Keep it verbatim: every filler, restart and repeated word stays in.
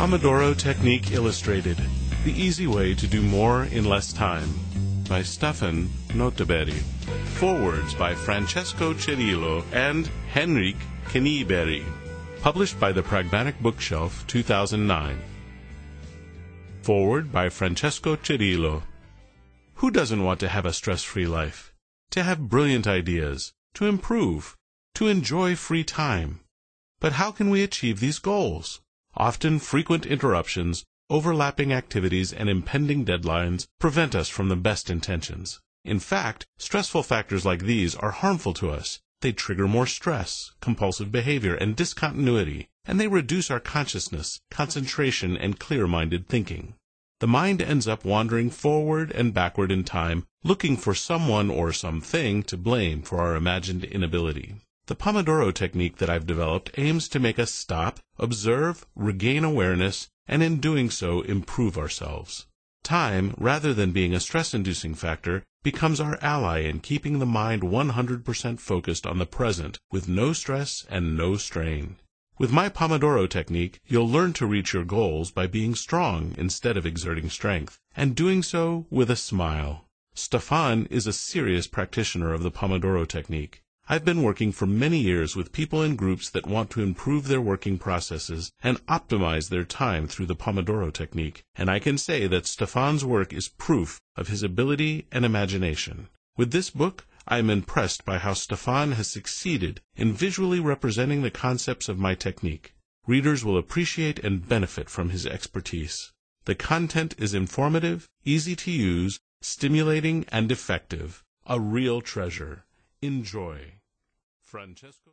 Pomodoro Technique Illustrated, The Easy Way to Do More in Less Time, by Stefan Noteberry. Forewords by Francesco Cirillo and Henrik Knieberry. Published by the Pragmatic Bookshelf, two thousand nine. Foreword by Francesco Cirillo. Who doesn't want to have a stress-free life? To have brilliant ideas, to improve, to enjoy free time. But how can we achieve these goals? Often frequent interruptions, overlapping activities, and impending deadlines prevent us from the best intentions. In fact, stressful factors like these are harmful to us. They trigger more stress, compulsive behavior, and discontinuity, and they reduce our consciousness, concentration, and clear-minded thinking. The mind ends up wandering forward and backward in time, looking for someone or something to blame for our imagined inability. The Pomodoro technique that I've developed aims to make us stop, observe, regain awareness, and in doing so improve ourselves. Time, rather than being a stress-inducing factor, becomes our ally in keeping the mind one hundred percent focused on the present with no stress and no strain. With my Pomodoro technique, you'll learn to reach your goals by being strong instead of exerting strength, and doing so with a smile. Stefan is a serious practitioner of the Pomodoro technique. I've been working for many years with people in groups that want to improve their working processes and optimize their time through the Pomodoro technique, and I can say that Stefan's work is proof of his ability and imagination. With this book, I am impressed by how Stefan has succeeded in visually representing the concepts of my technique. Readers will appreciate and benefit from his expertise. The content is informative, easy to use, stimulating, and effective. A real treasure. Enjoy. Francesco